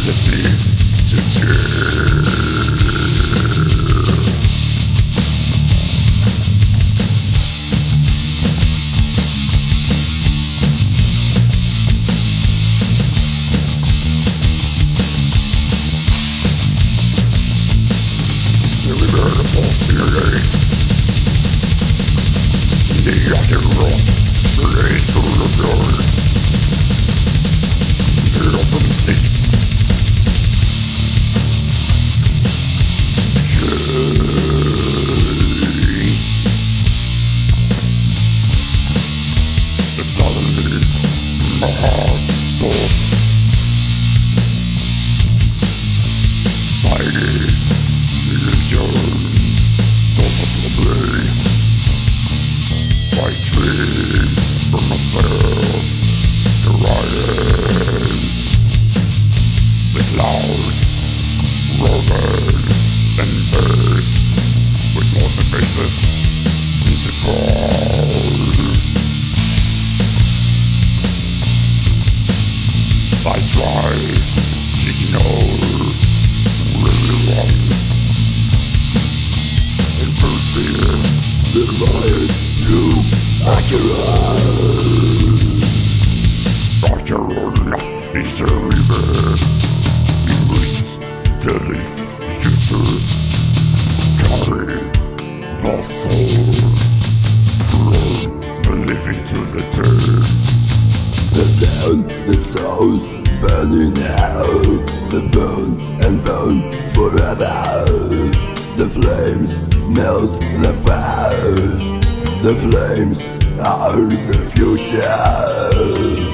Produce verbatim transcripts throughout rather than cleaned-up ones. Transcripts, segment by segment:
It's me to tear. My heart stops, sighing illusion, thought of the brain. I dream for myself, crying. The clouds rolling and birds with molten faces seem to fall. I try to ignore everyone and for fear that lies too accurate. Accurate is a river in which deadlies used to carry the souls from believing to the turn. And then the souls burning out, the burn and burn forever. The flames melt the past, the flames are the future.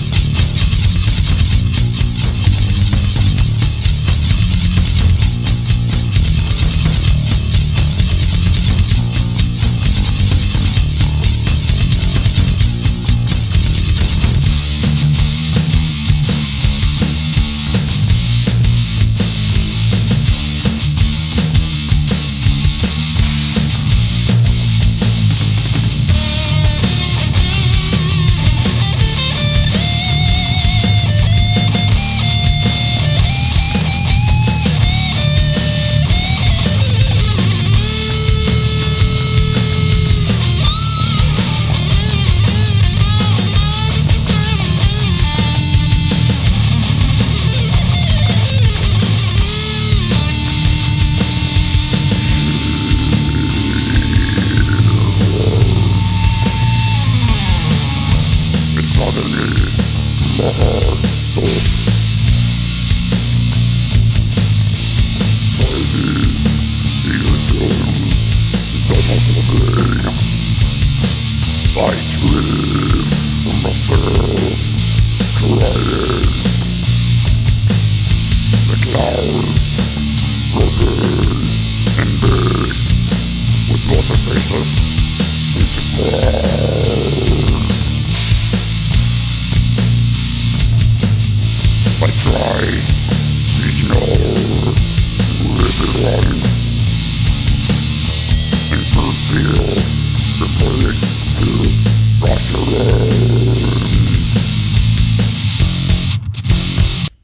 Suddenly, my heart stops. Sighing illusion, thought of the brain. I dream of myself, crying. The clouds rolling and birds with water faces seem to fall. I try to ignore everyone and fulfill the fate to rock around.